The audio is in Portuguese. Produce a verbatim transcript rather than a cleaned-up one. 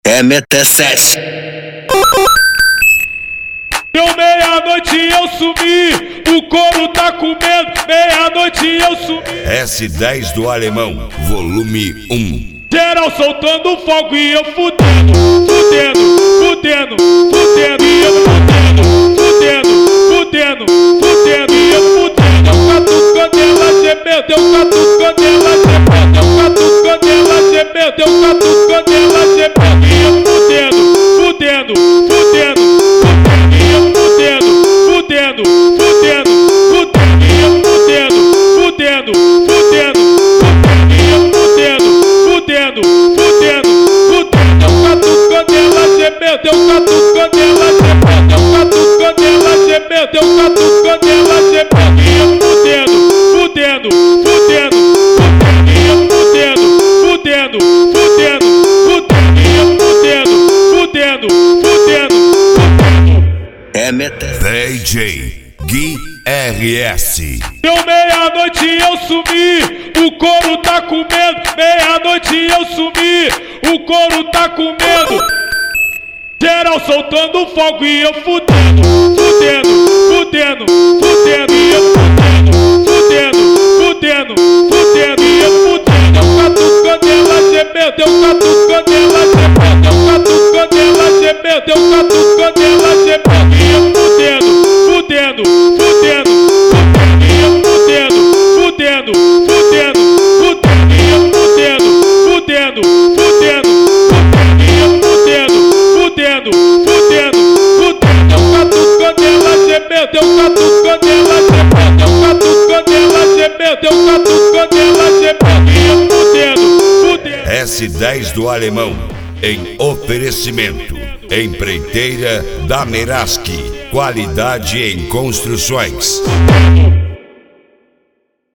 M T sete. Deu meia-noite eu sumi, o couro tá comendo, meia-noite eu sumi. S dez do Alemão, volume um. Geral soltando fogo e eu fudendo, fudendo, fudendo, fudendo e eu fudendo, fudendo, fudendo, fudendo e eu fudendo. Eu catucando ela gemendo, eu catucando ela gemendo, eu catucando ela gemendo, eu catucando ela gemendo e eu fudendo, fudendo, fudendo, fudendo e eu fudendo, fudendo, fudendo, fudendo e eu fudendo, fudendo, fudendo, fudendo e eu fudendo, fudendo, fudendo, fudendo. Eu catucando ela gemendo, eu catucando ela gemendo, eu catucando ela gemendo, eu catucando ela gemendo e eu fudendo, fudendo, fudendo, fudendo e eu fudendo, fudendo, fudendo, fudendo e eu fudendo, fudendo, fudendo, fudendo. M T D J Gui R S. Deu meia-noite eu sumi, o couro tá comendo, meia-noite eu sumi, o couro tá comendo. Geral soltando fogo e eu fudendo, fudendo, fudendo, fudendo e eu fudendo, fudendo, fudendo, fudendo e eu fudendo. Eu catucando ela gemendo, eu catucando ela gemendo, eu catucando ela gemendo, eu catucando ela gemendo e eu fudendo, fudendo, fudendo, fudendo e eu fudendo, fudendo, fudendo, fudendo e eu fudendo, fudendo, fudendo, fudendo e eu fudendo, fudendo, fudendo, fudendo. Eu catucando ela gemendo, eu catucando ela gemendo, eu catucando ela gemendo, eu catucando ela gemendo e eu fudendo, fudendo. S dez do Alemão, em oferecimento. Empreiteira da Meraski, qualidade em construções.